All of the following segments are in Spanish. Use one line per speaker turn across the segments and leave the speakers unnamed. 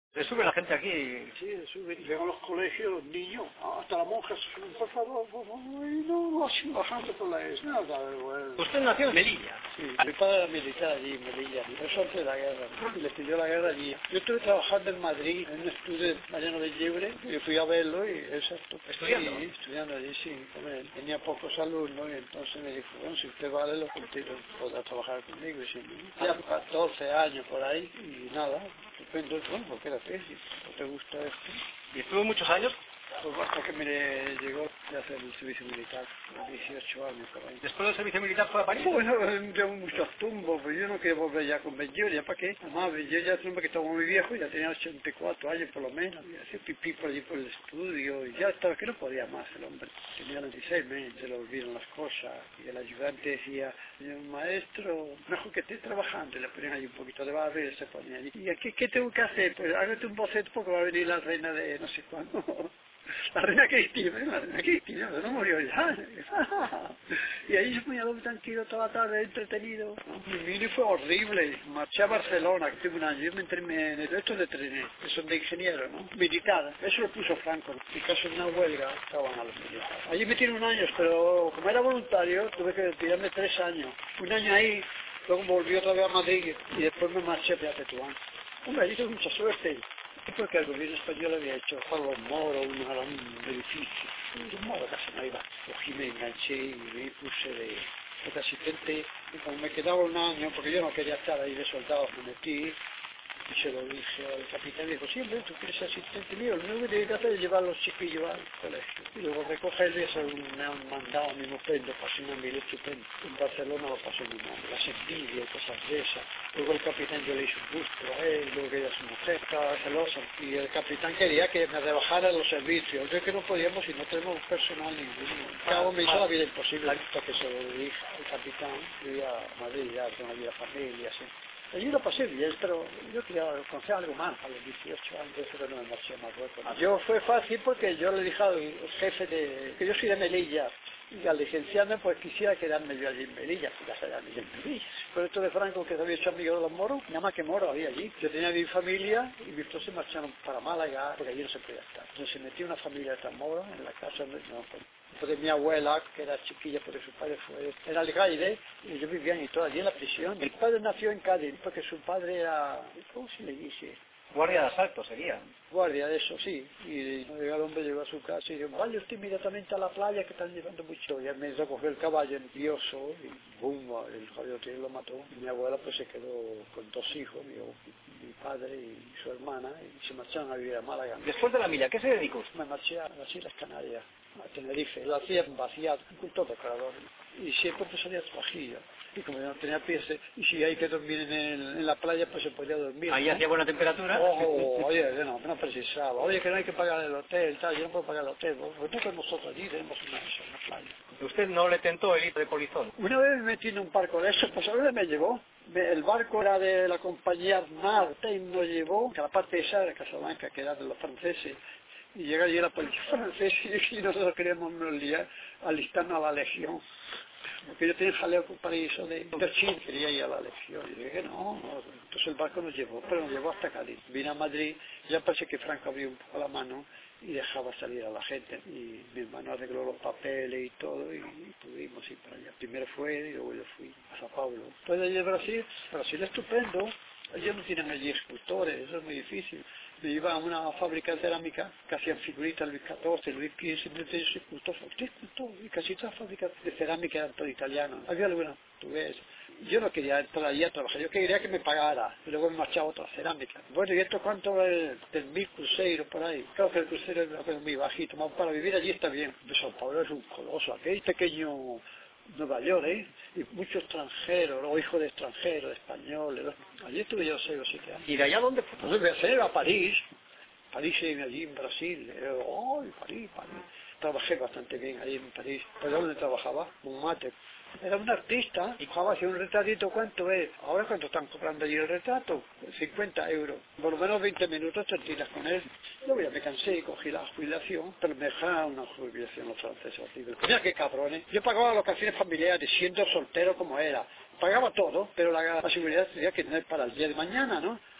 Le sube la gente aquí.
Sí, sube. Llegan los colegios, los niños, hasta las monjas se suben, por favor, y no, así bajando por la esnada. Bueno.
Usted nació en Melilla.
Sí, mi padre era militar allí en Melilla, eso antes de la guerra, y le pidió la guerra allí. Yo estuve trabajando en Madrid, en un estudio de Mariano de Llebre, y yo fui a verlo y exacto.
¿Estudiando?
Sí, estudiando allí, sí. Hombre, tenía pocos alumnos y entonces me dijo, bueno, si usted vale, lo contigo, podrá trabajar conmigo. Y sí, ya 14 años por ahí y nada. Estupendo, bueno, porque era tesis, ¿no te gusta esto?
¿Y estuvo muchos años?
Pues hasta que me llegó de hacer el servicio militar, 18 años por ahí.
¿Después del servicio militar fue a París?
Bueno, llevo muchos tumbos, pues yo no quería volver ya con Benjur, ¿ya para qué? Además, Benjur ya que estaba muy viejo, ya tenía 84 años por lo menos, y hacía pipí por allí por el estudio, y ya estaba que no podía más el hombre. Tenía 26 meses, se le olvidaron las cosas, y el ayudante decía, señor maestro, mejor que esté trabajando, y le ponían ahí un poquito de barro y se ponía allí. ¿Y aquí qué tengo que hacer? Pues hágate un boceto porque va a venir la reina de no sé cuándo. La reina Cristina, no murió ya. Y ahí se ponía muy tranquilo toda la tarde, entretenido. Mi mini fue horrible. Marché a Barcelona, que tuve un año. Yo me entré en el resto de trenes, que son de ingeniero, ¿no? Militar. Eso lo puso Franco. En caso de una huelga, estaban a los militares. Allí me tiene un año, pero como era voluntario, tuve que tirarme 3 años. Un año ahí, luego volví otra vez a Madrid y después me marché a Tetuán. Hombre, allí tuve mucha suerte. Porque el gobierno español había hecho para los moros un gran edificio. Y los moros casi no iba. Cogí, me enganché y me puse de asistente. Y como me quedaba un año, porque yo no quería estar ahí de soldado, me metí. Y se lo dije al capitán y dijo, sí, hombre, tú quieres ser asistente mío, lo único que tienes que hacer es llevar a los chiquillos al colegio. Y luego recogerles, me han mandado a mi mujer, lo pasé una mil estupendo. En Barcelona lo pasé muy mal, las envidias y cosas de esas. Luego el capitán yo le hice un gusto a él, luego que ella su mujer estaba celosa. Y el capitán quería que me rebajara los servicios. Yo que no podíamos y no tenemos personal ninguno. Cabo me hizo la vida imposible hasta que se lo dije al capitán. Yo iba a Madrid, ya tengo allí la familia, así. Allí lo pasé bien, pero yo quería conocer algo más a los 18 años, pero no me marché a Marruecos. Yo fue fácil porque yo le dije al jefe que yo soy de Melilla, y al licenciarme pues quisiera quedarme yo allí en Melilla, porque ya sabía en Melilla. Pero esto de Franco, que se había hecho amigo de los moros, nada más que moros había allí. Yo tenía mi familia y mis dos se marcharon para Málaga, porque allí no se podía estar. Entonces se metió una familia de moros en la casa donde no, pues de mi abuela, que era chiquilla, porque su padre era alcaide, y yo vivía y todo allí en la prisión. Mi padre nació en Cádiz, porque su padre era, ¿cómo se le dice?
Guardia de asalto sería.
Guardia de eso, sí. Y el hombre llegó a su casa y dijo, vaya usted inmediatamente a la playa que están llevando mucho. Y él me recogió el caballo nervioso y boom, el caballo lo mató. Y mi abuela pues se quedó con 2 hijos, mi padre y su hermana, y se marcharon a vivir a Málaga.
Después de la milla, ¿qué se dedicó?
Me marché a las Islas Canarias, a Tenerife. Lo hacía en vaciado, un cultor decorador. Y siempre pues salía trabajillo. Y como yo no tenía pies, y si hay que dormir en la playa, pues se podía dormir.
Ahí
¿no?
hacía buena temperatura.
Oye, no precisaba. Oye, que no hay que pagar el hotel, tal. Yo no puedo pagar el hotel. Pues no, que nosotros allí tenemos una playa.
¿Usted no le tentó el ir de polizón?
Una vez me metí en un barco de esos, pues a dónde me llevó. El barco era de la compañía Armar, y nos llevó a la parte esa de Casablanca, que era de los franceses. Y llega allí la policía francesa y nosotros queríamos alistarnos a la legión. Porque yo tenía jaleo con paraíso de Chile, quería ir a la legión. Y dije, no. Entonces el barco nos llevó, pero nos llevó hasta Cádiz. Vine a Madrid, ya parece que Franco abrió un poco la mano y dejaba salir a la gente. Y mi hermano arregló los papeles y todo, y pudimos ir para allá. Primero fue y luego yo fui a Sao Paulo. Después de allí de Brasil es estupendo. Ellos no tienen allí escultores, eso es muy difícil. Me iba a una fábrica de cerámica que hacían figuritas Luis XIV, Luis XV, simplemente yo soy escultor, usted es escultor, y casi todas las fábricas de cerámica eran todo italianas. Había algunas portuguesas. Yo no quería entrar allí a trabajar, yo quería que me pagara, y luego me marchaba a otra cerámica. Bueno, ¿y esto cuánto es del 1000 cruceros por ahí? Claro que el crucero es muy bajito, para vivir allí está bien. De Sao Paulo es un coloso, aquel pequeño Nueva York, y muchos extranjeros, o hijos de extranjeros, de españoles. Allí estuve yo 6 o 7 años.
¿Y de allá dónde fue?
Entonces me fui a París, allí en Brasil. París. Trabajé bastante bien ahí en París. ¿Pero dónde trabajaba? Montmartre. Era un artista y jugaba hacia un retratito. ¿Cuánto es? Ahora cuánto están cobrando allí el retrato, 50 euros. Por lo menos 20 minutos te tiras con él. Luego ya me cansé y cogí la jubilación, pero me dejaron una jubilación los franceses horrible. Mira qué cabrones. Yo pagaba las ocasiones familiares, siendo soltero como era. Pagaba todo, pero la seguridad tenía que tener para el día de mañana, ¿no?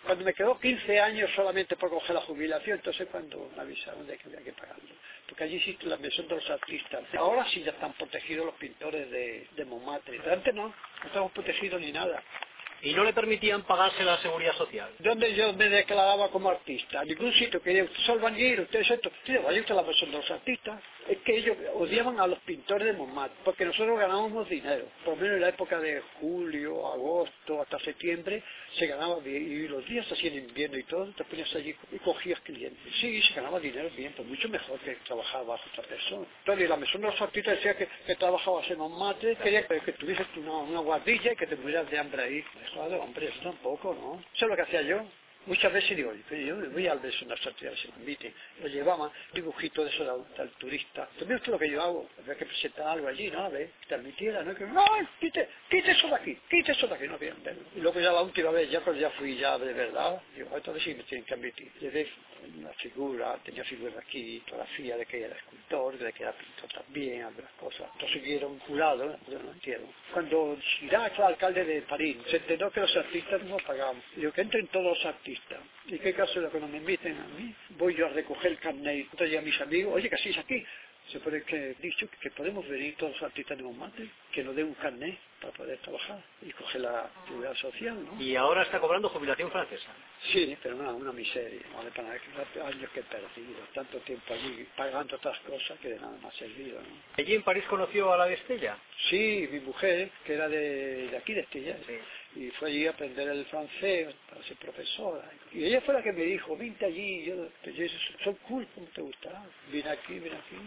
Cuando me quedó 15 años solamente por coger la jubilación, entonces cuando me avisaron de que había que pagarlo. Porque allí existe la Maison de los Artistas. Ahora sí ya están protegidos los pintores de Montmartre. Pero antes no estamos protegidos ni nada.
Y no le permitían pagarse la seguridad social.
Donde yo me declaraba como artista. En ningún sitio que usted es albañil, usted es esto. Usted vaya usted a la Maison de los Artistas. Es que ellos odiaban a los pintores de Montmartre, porque nosotros ganábamos dinero. Por lo menos en la época de julio, agosto, hasta septiembre, se ganaba bien. Y los días así en invierno y todo, te ponías allí y cogías clientes. Sí, se ganaba dinero bien, pues mucho mejor que trabajar bajo otra persona. Entonces, la Maison de los Artistas decía que trabajabas en Montmartre, quería que tuvieses una guardilla y que te murieras de hambre ahí. Claro, hombre, eso tampoco, ¿no? Eso es lo que hacía yo. Muchas veces digo, yo voy al beso en las actividades, se me invite. Lo llevaba, dibujito de eso del turista. También esto es lo que yo hago. Había que presentar algo allí, ¿no? A ver, que te admitiera, ¿no? Que, no, quite eso de aquí, no querían verlo. Y luego ya la última vez, ya cuando ya fui ya de verdad, digo, entonces sí me tienen que admitir. Llevé una figura, tenía figuras aquí, fotografía de que era escultor, de que era pintor también, algunas cosas. Entonces siguieron jurado, yo no entiendo. Cuando Chirac fue alcalde de París, se enteró que los artistas no pagaban. Digo, que entren todos los artistas. ¿Y qué caso de que no me inviten a mí? Voy yo a recoger el carnet. Entonces a mis amigos, oye, que así es aquí. Se puede que he dicho que podemos venir todos los artistas de Montmartre, que nos den un carnet para poder trabajar y coger la seguridad social, ¿no?
Y ahora está cobrando jubilación francesa.
Sí, pero una miseria, vale, para años que he perdido, tanto tiempo allí pagando otras cosas que de nada me ha servido, ¿no?
¿Allí en París conoció a la de Estella?
Sí, mi mujer, que era de aquí de Estella,
Sí.
Y fue allí a aprender el francés para ser profesora. Y ella fue la que me dijo, vente allí, yo soy cool, ¿cómo te gustará? Vine aquí.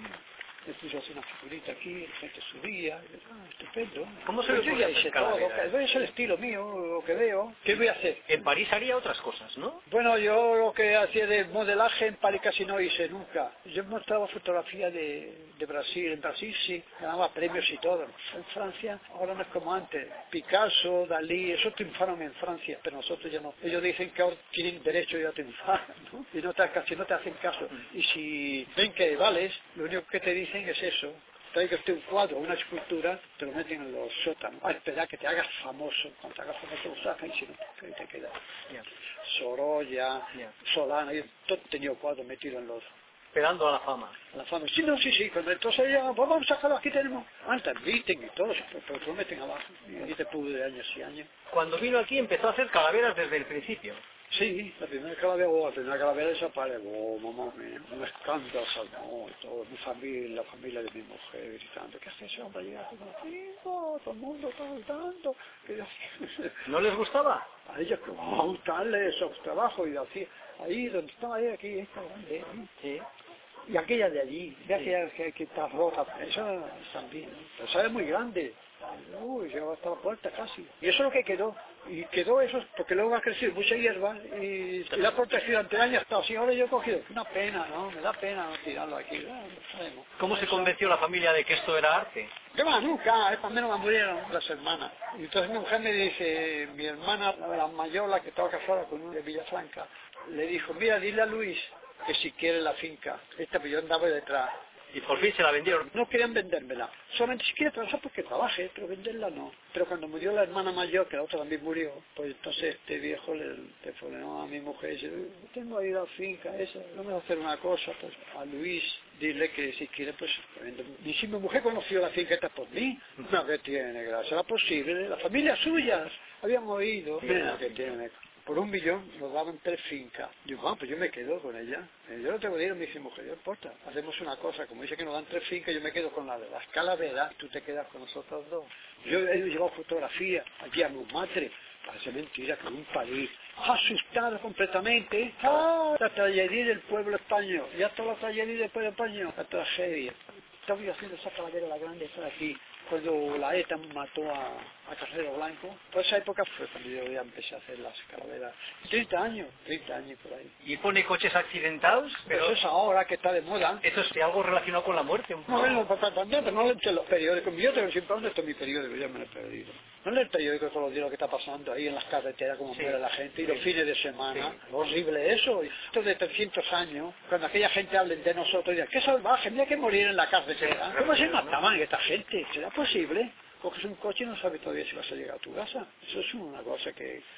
Me puso a hacer una figurita aquí, la gente subía, estupendo.
¿Cómo se
Pues
le
yo ya
ocurre
hice
hacer
todo,
calaveras?
es el estilo mío, lo que veo. ¿Qué voy a hacer?
En París haría otras cosas, ¿no?
Bueno, yo lo que hacía de modelaje en París casi no hice nunca. Yo mostraba fotografía de Brasil. En Brasil sí, ganaba premios y todo. En Francia ahora no es como antes. Picasso, Dalí, esos triunfaron en Francia, pero nosotros ya no. Ellos dicen que ahora tienen derecho ya a triunfar, ¿no? Y casi no te hacen caso. Y si ven que vales, lo único que te dicen es eso. Traiga usted un cuadro, una escultura, te lo meten en los sótanos. A esperar que te hagas famoso. Cuando te hagas famoso lo sacan y si no, ahí te quedas.
Yeah.
Sorolla,
Yeah.
Solana, yo todo tenía cuadros metidos en los...
Esperando a la fama.
La fama. Sí, no, sí. Cuando entonces ya, pues vamos a sacarlo, aquí tenemos. Antes meeting y todo, pero te lo meten abajo. Y ahí te pudre años y años.
Cuando vino aquí empezó a hacer calaveras desde el principio.
Sí, la primera calavera desapareció, mamá mía, un escándalo, no, todo, mi familia, la familia de mi mujer, gritando, ¿qué hace ese hombre llega contigo? Todo el mundo está gritando.
¿No les gustaba?
A ellos que va a gustarle esos trabajos y así, ahí donde estaba ahí, aquí, esta grande,
Sí.
y aquella de allí, de aquella que está rota, esa también, pero esa es muy grande. Uy, llegaba hasta la puerta casi. Y eso es lo que quedó. Y quedó eso, porque luego ha crecido mucha hierba y la ha protegido ante años hasta así. Ahora yo he cogido. Una pena, ¿no? Me da pena no tirarlo aquí. No sabemos.
¿Cómo se convenció la familia de que esto era arte?
¿Qué más? Nunca. También me murieron las hermanas. Y entonces mi mujer me dice, mi hermana, la mayor, la que estaba casada con uno de Villafranca, le dijo, mira, dile a Luis que si quiere la finca. Esta, pues yo andaba detrás.
Y por fin se la vendieron.
No querían vendérmela. Solamente si quiere trabajar porque trabaje, pero venderla no. Pero cuando murió la hermana mayor, que la otra también murió, pues entonces este viejo le telefonó a mi mujer y dice, tengo ahí la finca esa, no me va a hacer una cosa, pues a Luis, dile que si quiere, pues vende. Y si mi mujer conoció la finca esta por mí, no, que tiene gracia, era posible, las familias suyas habían oído, mira que tiene. Por 1 millón nos daban 3 fincas. Digo, pues yo me quedo con ella. Yo no tengo dinero, me dice mujer, no importa. Hacemos una cosa, como dice que nos dan 3 fincas, yo me quedo con la de las calaveras, tú te quedas con nosotros 2. Yo he llevado fotografía aquí a Montmartre. Parece mentira que en un París asustado completamente. La tragedia del pueblo español. Ya está la tragedia del pueblo español. La tragedia. Estaba yo haciendo esa calavera, la grande, esa de aquí. Cuando la ETA mató a Carrero Blanco, por esa época fue cuando yo ya empecé a hacer las calaveras. 30 años por ahí.
Y pone coches accidentados, pero
Eso es ahora que está de moda.
eso es algo relacionado con la muerte. Un poco.
Bueno, también, pero no lees los periódicos. Yo tengo siempre, ¿dónde está mi periódico? Ya me lo he perdido. No lees el periódico todos los días lo que está pasando ahí en las carreteras, como muere la gente, y los fines de semana.
Sí.
Horrible eso. Esto de 300 años, cuando aquella gente hable de nosotros y diga, qué salvaje, mira que morir en la carretera.
Sí,
¿Cómo se mataban esta gente? ¿Será posible? Coges un coche y no sabes todavía si vas a llegar a tu casa. Eso es una cosa que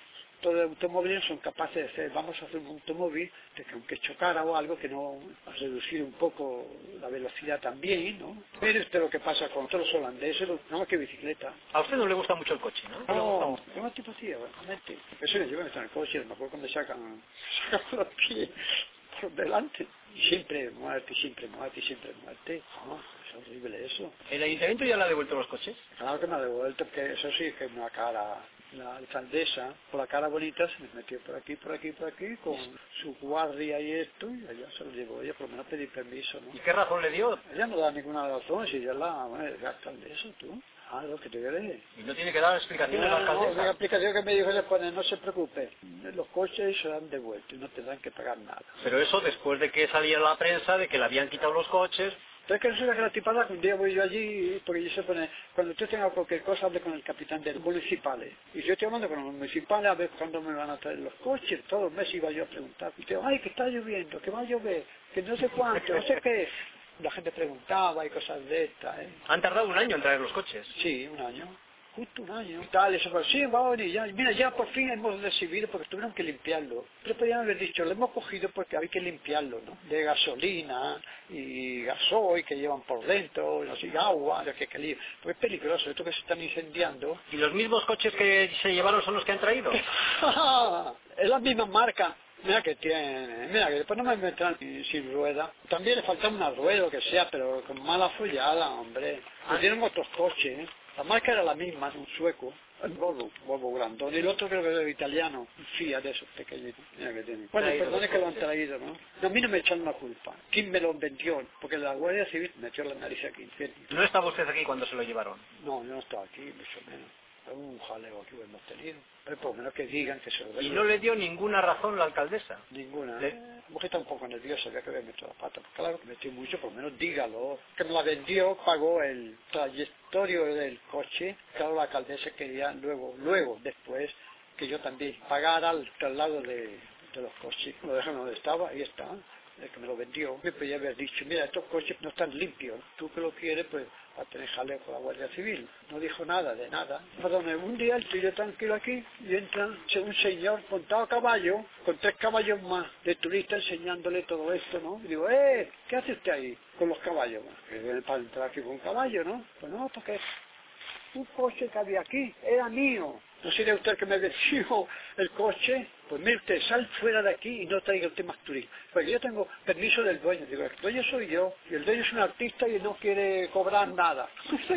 pilotos de automóviles son capaces de decir, vamos a hacer un automóvil de que aunque chocara o algo, que no a reducir un poco la velocidad también, ¿no? Mire usted lo que pasa con todos los holandeses, nada más que bicicleta.
A usted no le gusta mucho el coche, ¿no?
No, es una tipología, realmente. Eso me llevan en el coche, me acuerdo cuando sacan los pies por delante. Y siempre muerte, siempre muerte, siempre muerte. No, es horrible eso.
¿El ayuntamiento ya le ha devuelto los coches?
Claro que me ha devuelto, porque eso sí que es una cara. La alcaldesa, por la cara bonita, se me metió por aquí, con su guardia y esto, y allá se lo llevó ella, por lo menos pedí permiso, ¿no?
¿Y qué razón le dio?
Ella no da ninguna razón, si ella es la alcaldesa, tú. Ah, lo que te crees.
¿Y no tiene que dar explicaciones a la alcaldesa?
La explicación que me dijo le pone, no se preocupe, los coches se dan devueltos y no te dan que pagar nada.
Pero eso después de que saliera la prensa de que le habían quitado los coches.
Entonces que resulta que la tipada, que un día voy yo allí, porque yo se pone, cuando usted tenga cualquier cosa, hable con el capitán de los municipales. Y yo estoy hablando con los municipales a ver cuándo me van a traer los coches. Todos los meses iba yo a preguntar. Y digo, ay, que está lloviendo, que va a llover, que no sé cuánto, no sé qué. La gente preguntaba y cosas de estas, ¿eh?
¿Han tardado un año en traer los coches?
Sí, un año. Justo un año. Tal, eso, pero sí, va a venir ya. Mira, ya por fin hemos recibido porque tuvieron que limpiarlo. Pero podrían haber dicho, lo hemos cogido porque hay que limpiarlo, ¿no? De gasolina y gasoil que llevan por dentro, no sé, agua, de que porque es peligroso, esto que se están incendiando.
¿Y los mismos coches que se llevaron son los que han traído?
Es la misma marca. Mira que tiene, mira que después no me meterán sin rueda. También le falta una rueda o que sea, pero con mala follada, hombre. Tienen otros coches, ¿eh? La marca era la misma, un sueco, el Volvo grandón, y el otro creo que era italiano, un Fiat de esos pequeñitos, mira que tiene. Bueno, perdone que lo han traído, ¿no? No, a mí no me echan la culpa. ¿Quién me lo vendió? Porque la Guardia Civil me metió la nariz aquí.
¿No estaba usted aquí cuando se lo llevaron?
No, yo no estaba aquí, mucho menos. Es un jaleo aquí hemos tenido. Pero por lo menos que digan que se lo den.
¿Y no le dio ninguna razón la alcaldesa?
Ninguna. La mujer está un poco nerviosa, había que haber metido la pata. Claro que metió mucho, por lo menos dígalo. Que me la vendió, pagó el trayectorio del coche. Claro, la alcaldesa quería luego, después, que yo también pagara el traslado de los coches. Lo dejaron donde estaba, ahí está. El que me lo vendió, me podía haber dicho, mira, estos coches no están limpios, tú que lo quieres, pues va a tener jaleo con la Guardia Civil. No dijo nada, de nada. Perdón, un día estoy yo tranquilo aquí y entra un señor montado a caballo, con 3 caballos más, de turista enseñándole todo esto, ¿no? Y digo, ¿qué hace usted ahí con los caballos? Que viene para entrar aquí con un caballo, ¿no? Pues no, porque un coche que había aquí era mío. ¿No sería usted que me vendió el coche? Pues mire usted, sal fuera de aquí y no traiga usted más turismo. Porque yo tengo permiso del dueño. Digo, el dueño soy yo, y el dueño es un artista y no quiere cobrar nada.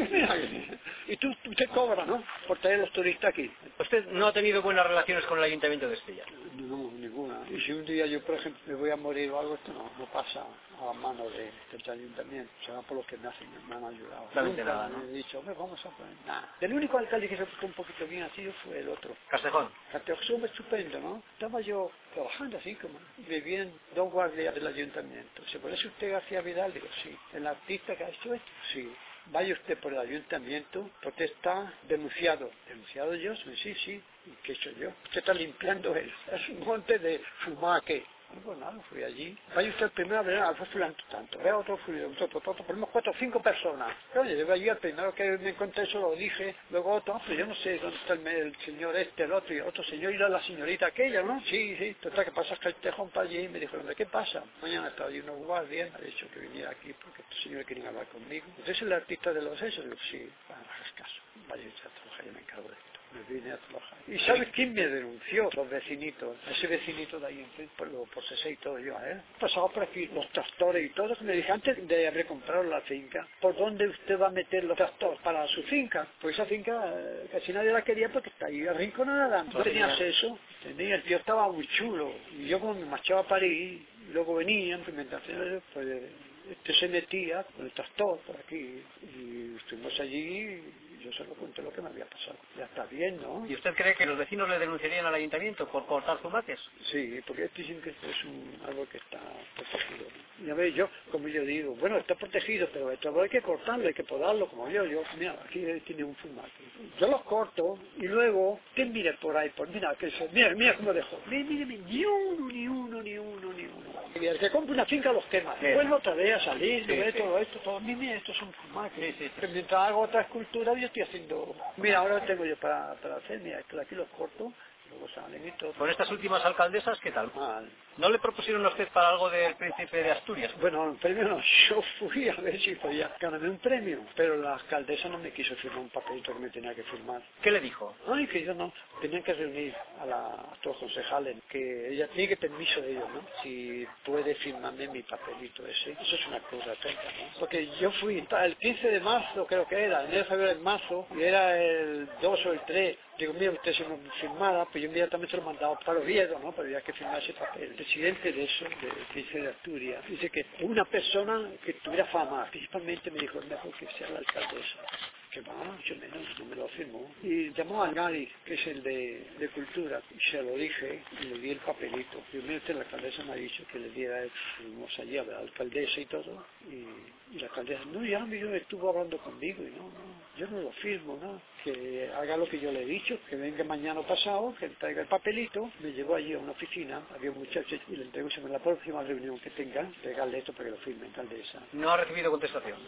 Y usted cobra, ¿no? Por traer los turistas aquí.
¿Usted no ha tenido buenas relaciones con el ayuntamiento de Estella?
No, ninguna. Y si un día yo, por ejemplo, me voy a morir o algo, esto no pasa a la mano del ayuntamiento. O sea, por los que me han ayudado.
Nunca
nada, ¿no? Me he dicho, vamos a poner nada. El único alcalde que se puso un poquito bien así fue el otro.
Castejón.
Castejón estupendo, ¿no? Estaba yo trabajando así como, y me vienen 2 guardias del ayuntamiento. ¿Se parece usted a García Vidal? Digo, sí. ¿El artista que ha hecho esto? Sí. Vaya usted por el ayuntamiento, porque está denunciado. ¿Denunciado yo? Sí. ¿Y qué he hecho yo? Usted está limpiando es un monte de fumaque. Pues nada, fui allí. Vaya usted el primero a ver, fue fulano tanto, vea otro fulano, otro, ponemos 4 o 5 personas. Pero yo llegué allí, el primero que me encontré eso lo dije, luego otro, pero yo no sé dónde está el señor este, el otro, y otro señor, y la señorita aquella, ¿no? Sí. Total, que pasa que el tejón para allí y me dijo, ¿qué pasa? Mañana estaba allí unos guardias, me ha dicho que viniera aquí porque estos señores quieren hablar conmigo. ¿Usted es el artista de los hechos? Digo, sí, bueno, no hagas caso, vaya usted a trabajar, yo me encargo de esto. Me vine a trabajar. ¿Y sabes quién me denunció? Los vecinitos. Ese vecinito de ahí enfrente, por Cesé y todo yo, pasaba por aquí los tractores y todo. Me dije, antes de haber comprado la finca, ¿por dónde usted va a meter los tractores? Para su finca. Pues esa finca casi nadie la quería porque está ahí arrinconada. No tenía acceso. El tío estaba muy chulo. Y yo como me marchaba a París, y luego venían, pues se metía con el tractor por aquí. Y estuvimos allí. Yo se lo conté lo que me había pasado. Ya está bien, ¿no?
¿Y usted cree que los vecinos le denunciarían al ayuntamiento por cortar zumaques?
Sí, porque esto dicen que esto es algo que está protegido. Y a ver, yo, como yo digo, bueno, está protegido, pero esto hay que cortarlo, hay que podarlo, como yo, mira, aquí tiene un fumaque. Yo los corto y luego, que mire por ahí, mira cómo dejó. Mire, ni uno. Y el que compra una finca los quema. Vuelve otra vez a salir, ve todo esto, todo. Mira, estos son fumaques. Pero mientras hago otra escultura, yo estoy haciendo... Mira, ahora tengo yo para hacer, mira, esto de aquí los corto, lo luego salen y todo.
Con estas últimas alcaldesas, ¿qué tal?
Mal.
¿No le propusieron a usted para algo del príncipe de Asturias?
Bueno, el premio no, yo fui a ver si podía ganarme un premio, pero la alcaldesa no me quiso firmar un papelito que me tenía que firmar.
¿Qué le dijo?
Ay, que yo no, tenían que reunir a todos los concejales, que ella tiene que permiso de ellos, ¿no? Si puede firmarme mi papelito ese. Eso es una cosa tonta, ¿no? Porque yo fui el 15 de marzo, creo que era, enero, febrero, en marzo, y era el 2 o el 3. Digo, mira, usted se me firmara, pues yo inmediatamente lo mandaba para Oviedo, ¿no? Pero había que firmar ese papel. El presidente de eso, del 15 de Asturias, dice que una persona que tuviera fama, principalmente me dijo, es mejor que sea la alcaldesa. Que va, mucho menos, no me lo firmó. Y llamó a Gary, que es el de Cultura, y se lo dije, y le di el papelito. Primero la alcaldesa me ha dicho que le diera, fuimos allí a ver a la alcaldesa y todo, y la alcaldesa, no, ya yo estuvo hablando conmigo, y no, yo no lo firmo, ¿no? Que haga lo que yo le he dicho, que venga mañana pasado, que traiga el papelito. Me llevó allí a una oficina, había un muchacho, y le entrego en la próxima reunión que tenga, pegarle esto para que lo firme, alcaldesa.
No ha recibido contestación.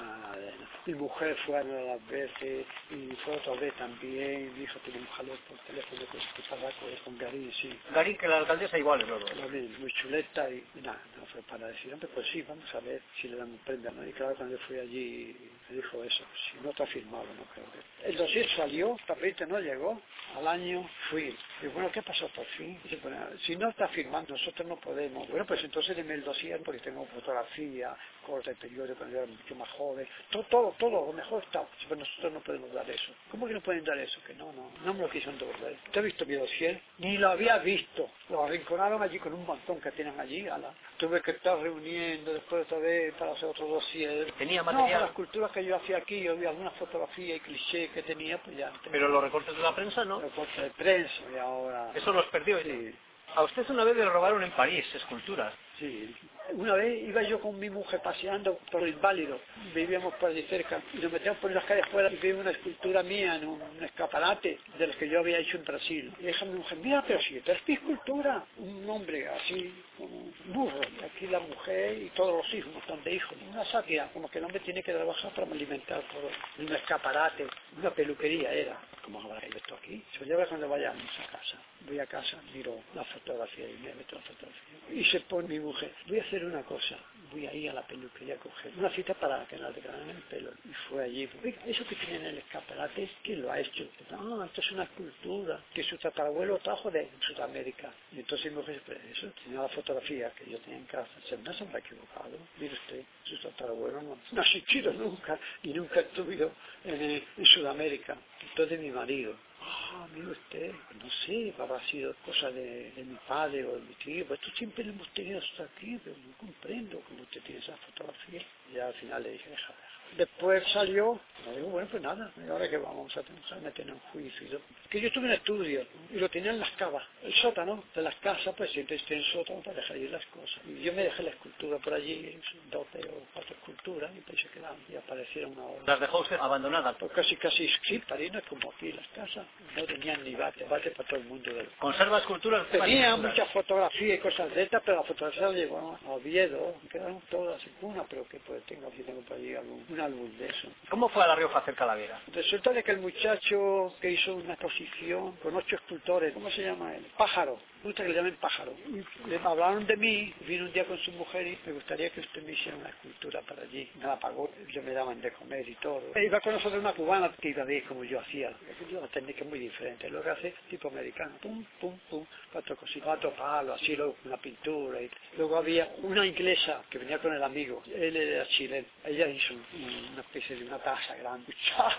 Mi mujer fue a las veces y fue otra vez también. Mi hijo tiene un jalón por teléfono que tabaco es con Garín, sí.
Garín, que la alcaldesa igual es luego.
Muy chuleta y nada, no fue para decir, hombre, pues sí, vamos a ver si le dan un premio, ¿no? Y claro, cuando yo fui allí me dijo eso, si no está firmado, no creo que... El dossier salió, el papelito no llegó, al año fui. Y bueno, ¿qué pasó por fin? Dice, bueno, si no está firmando, nosotros no podemos. Bueno, pues entonces deme el dossier porque tengo fotografía, corte de periódico cuando era mucho más joven, todo, lo mejor está, pero nosotros no podemos dar eso. ¿Cómo que no pueden dar eso? Que no me lo quisieron devolver. ¿Usted ha visto mi dossier? Ni lo había visto. Lo arrinconaron allí con un montón que tienen allí, tuve que estar reuniendo después otra vez para hacer otro dossier.
¿Tenía
No,
material?
para las culturas que yo hacía aquí, yo había alguna fotografía y cliché que tenía, pues ya.
Pero los recortes de la prensa, ¿no?
Recortes de prensa y ahora...
Eso los perdió.
Sí.
A usted una vez le robaron en París esculturas.
Sí. Una vez iba yo con mi mujer paseando por el Inválido, vivíamos por allí cerca, y nos metíamos por las calles afuera y vimos una escultura mía en un escaparate de los que yo había hecho en Brasil. Y dije a mi mujer, mira, pero si esta es mi escultura, un hombre así, como un burro, y aquí la mujer y todos los hijos, un montón de hijos, una sátira, como que el hombre tiene que trabajar para alimentar todo, en un escaparate, una peluquería era. ¿Cómo habrá esto aquí? Se lo lleva cuando vayamos a casa. Voy a casa, miro la fotografía y me meto la fotografía. Y se pone mi mujer, voy a hacer una cosa, voy a ir a la peluquería a coger una cita para que nos degraden el pelo. Y fue allí, oiga, eso que tiene en el escaparate, ¿quién lo ha hecho? No, esto es una escultura que su tatarabuelo trajo de Sudamérica. Y entonces mi mujer, pero eso tenía la fotografía que yo tenía en casa. No se me ha equivocado. Mire usted, su tatarabuelo no ha existido nunca y nunca estuvo en Sudamérica. Entonces mi marido, mire usted, no sé, habrá sido cosa de mi padre o de mi tío, pero esto siempre lo hemos tenido hasta aquí, pero no comprendo cómo usted tiene esa fotografía. Y al final le dije, deja. Después salió, me digo, bueno, pues nada, ¿y ahora qué vamos a meter en un juicio? Que yo estuve en estudio y lo tenía en las cavas, el sótano de las casas, pues siempre estoy en el sótano para dejar ir las cosas. Y yo me dejé la escultura por allí, 12 o 4 esculturas, y pues se quedaron y aparecieron una hora.
¿Las dejó usted abandonadas?
Pues casi, sí, París como aquí las casas, no tenían ni bate para todo el mundo.
¿Conserva esculturas?
Tenía muchas fotografías y cosas de estas, pero la fotografía la llevó a Oviedo, quedaron todas en una, pero que pues tengo por allí un álbum de eso.
¿Cómo fue a La Rioja a hacer calavera?
Resulta de que el muchacho que hizo una exposición con 8 escultores, ¿cómo se llama él? Pájaro. Me gusta que le llamen Pájaro. Y le hablaron de mí, vino un día con su mujer y me gustaría que usted me hiciera una escultura para allí. Me la pagó, yo me daban de comer y todo. Iba con nosotros una cubana que iba a ver como yo hacía. La técnica es muy diferente. Lo que hace tipo americano. Pum, pum, pum, 4 cositas, 4 palos, así luego una pintura. Y luego había una inglesa que venía con el amigo. Él era chileno. Ella hizo una especie de una taza grande.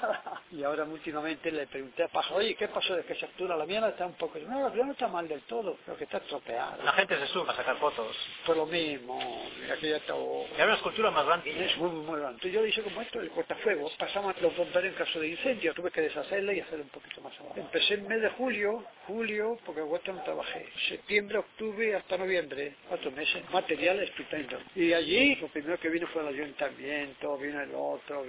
Y ahora últimamente le pregunté a Pájaro, oye, ¿qué pasó de que esa escultura? La mía no está un poco... No, la mía no está mal del todo, pero que está estropeada.
La gente se sube a sacar fotos.
Pues lo mismo, aquella todo...
Era una escultura más grande.
Es muy grande. Entonces yo le hice como esto, el cortafuegos. Pasamos los bomberos en caso de incendio, tuve que deshacerla y hacerla un poquito más abajo. Empecé en mes de julio, porque en agosto no trabajé. Septiembre, octubre hasta noviembre, 4 meses. Material estupendo. Y allí, lo primero que vino fue el ayuntamiento, vino el otro,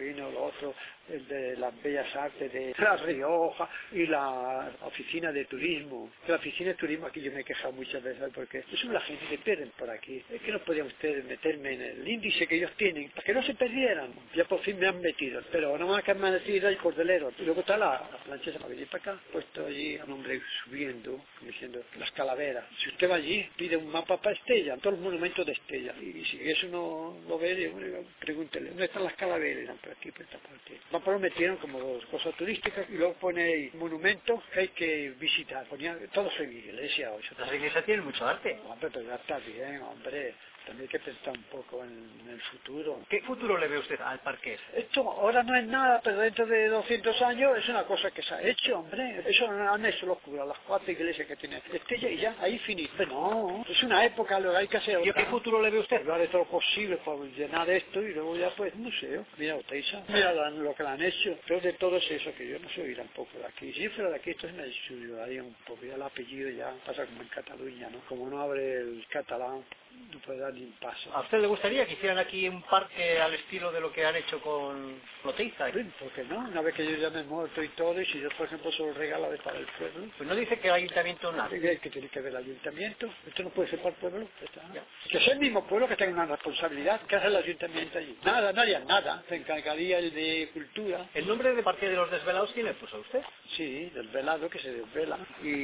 el de las Bellas Artes de La Rioja y la oficina de turismo. La oficina de turismo aquí yo me he quejado muchas veces porque es una gente que pierden por aquí. Es que no podían ustedes meterme en el índice que ellos tienen, para que no se perdieran. Ya por fin me han metido, pero nada más que me han metido el cordelero. Y luego está la planchesa para venir para acá, puesto allí a un hombre subiendo, diciendo las calaveras. Si usted va allí, pide un mapa para Estella, todos los monumentos de Estella. Y si eso no lo ve, pregúntele, ¿dónde están las calaveras? Y por aquí, por esta parte. Papá lo metieron como dos cosas turísticas y luego pone ahí monumentos que hay que visitar. Ponía todo su iglesia.
Las iglesias tienen mucho arte.
Hombre, pero ya está bien, hombre. También hay que pensar un poco en el futuro.
¿Qué futuro le ve usted al Parqués?
Esto ahora no es nada, pero dentro de 200 años es una cosa que se ha hecho, hombre. Eso no han hecho los curas, las 4 iglesias que tiene Estella y ya, ahí finito. Pero no, es una época, lo que hay que hacer.
¿Y qué futuro le ve usted?
Lo haré todo lo posible para llenar esto y luego ya pues museo. Mira Oteiza, mira lo que le han hecho. Pero de todo es eso, que yo no soy tampoco de aquí. Si yo fuera de aquí, esto me ayudaría un poco. Ya el apellido ya pasa como en Cataluña, ¿no? Como no abre el catalán, no puede dar ni un paso.
¿A usted le gustaría que hicieran aquí un parque al estilo de lo que han hecho con Oteiza?
¿Por qué no? Una vez que yo ya me he muerto y todo, y si yo, por ejemplo, solo regalo de para el pueblo.
Pues no dice que el ayuntamiento nada.
Que tiene que ver el ayuntamiento. Esto no puede ser para el pueblo. Que sea el mismo pueblo que tenga una responsabilidad. ¿Qué hace el ayuntamiento allí? Nada, no haría nada. Se encargaría el de cultura.
¿El nombre de Parque de los Desvelados quién le puso a usted?
Sí, del velado que se desvela.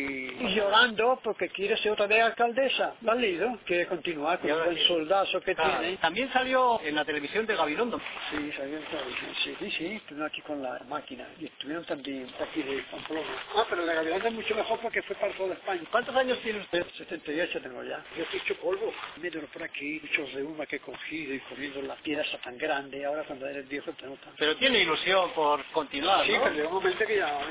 Y llorando porque quiere ser otra vez alcaldesa. ¿Lo has leído? Quiere continuar con el buen soldazo que tiene.
También salió en la televisión de Gabilondo.
Sí, salió en televisión. Sí, estuvieron aquí con la máquina. Y estuvieron también aquí de Pamplona. Pero la Gabilondo es mucho mejor porque fue para toda España.
¿Cuántos años tiene usted?
78 tengo ya. Yo he hecho polvo. Me duro por aquí, muchos reuma que he cogido y comiendo la piedra esa tan grande. Ahora cuando eres viejo te notas.
Pero tiene ilusión por continuar,
Sí,
¿no?
pero llega un momento que ya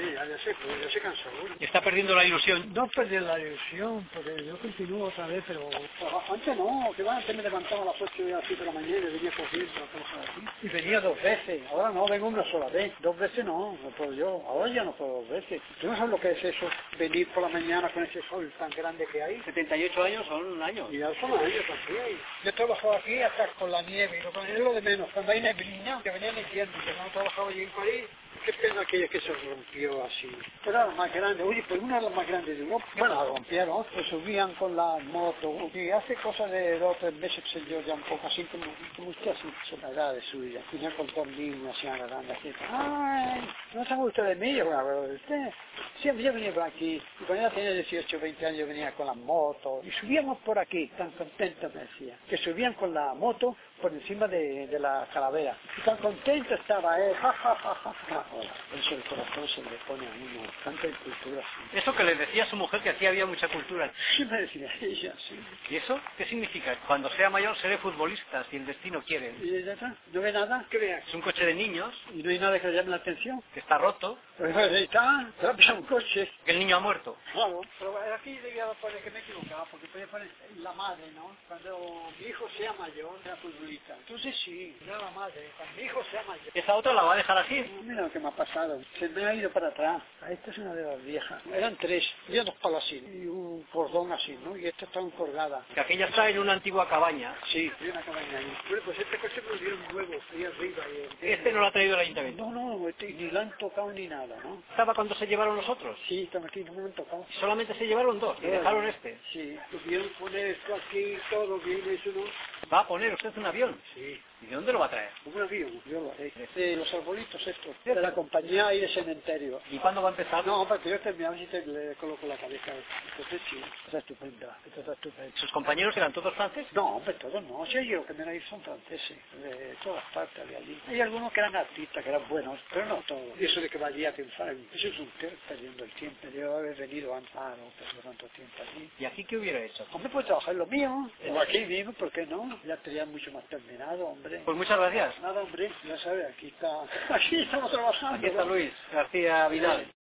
se cansó.
Y está perdiendo la ilusión.
No perdí la ilusión, porque yo continúo otra vez, pero antes no, que antes me levantaba a las 8 y a las 7 de la mañana y venía corriendo a trabajar aquí. Y venía 2 veces, ahora no, vengo una sola vez. 2 veces no puedo yo, ahora ya no puedo 2 veces. ¿Tú no sabes lo que es eso? Venir por la mañana con ese sol tan grande que hay.
78 años son un año.
Y ya son años también. Yo he trabajado aquí hasta con la nieve, es lo de menos. Cuando hay neblina, que venía neviando, que no trabajaba allí en París. Qué pena aquella que se rompió así. Era la más grande, oye, pues una de las más grandes de Europa. Bueno, la rompieron, se subían con la moto. Y hace cosa de 2 o 3 meses que se yo ya un poco así, como usted así, se la edad de suya. Venía con 2 niños así agarrando así. Ay, ¿no sabe usted de mí? Yo, bueno, de usted. Siempre yo venía por aquí. Y cuando yo tenía 18 o 20 años yo venía con la moto. Y subíamos por aquí, tan contentos me decía. Que subían con la moto por encima de la calavera. Y tan contento estaba él, ja, ja, ja, ja, ja. Por eso el corazón se le pone a uno, tanta cultura así.
Eso que le decía a su mujer que aquí había mucha cultura.
Sí, me decía ella, sí.
¿Y eso qué significa? Cuando sea mayor seré futbolista, si el destino quiere.
¿Y ya está? ¿No ve nada? ¿Qué vea?
Es un coche de niños.
¿Y no hay nada que le llame la atención?
Que está roto.
Pues ahí está, trae un coche.
Que el niño ha muerto.
Claro. Pero aquí debía poner que me equivocaba, porque podía poner la madre, ¿no? Cuando mi hijo sea mayor, sea futbolista. Entonces sí, era la madre. Cuando mi hijo sea mayor.
¿Esa otra la va a dejar así?
Mira lo que me ha pasado. Se me ha ido para atrás. Esta es una de las viejas. Eran 3. Había 2 palos así. Y un cordón así, ¿no? Y esta está encolgada.
Que aquella está en una antigua cabaña.
Sí, hay una cabaña ahí. Bueno, pues este coche me lo dieron nuevo, ahí arriba.
Este no lo ha traído el ayuntamiento.
No, ni lo han tocado ni nada, ¿no?
¿Estaba cuando se llevaron los otros?
Sí, están aquí, no me lo han tocado.
Solamente se llevaron 2 y dejaron este.
Sí, tuvieron que poner esto aquí, todo bien, eso, ¿no?
¿Va a poner usted un avión?
Sí.
¿Y de dónde lo va a traer?
Un avión, yo lo haré. De los arbolitos estos, de la compañía y de cementerio.
¿Y cuándo va a empezar?
No, porque yo terminaba y le coloco la cabeza. Entonces sí, está estupenda, está estupenda.
¿Sus compañeros eran todos franceses?
No, hombre, todos no. Si yo que me la son franceses, de todas partes de allí. Hay algunos que eran artistas, que eran buenos, pero no todos. Y eso de que vaya a triunfar, eso es un perdiendo el tiempo. Yo haber venido antes, no perdió tanto tiempo allí.
¿Y aquí qué hubiera hecho?
Hombre, pues trabajar lo mío, o aquí mismo, ¿por qué no? Ya estaría mucho más terminado, hombre.
Pues muchas gracias.
Nada, hombre, ya sabe, aquí estamos trabajando.
Aquí está Luis García Vidal.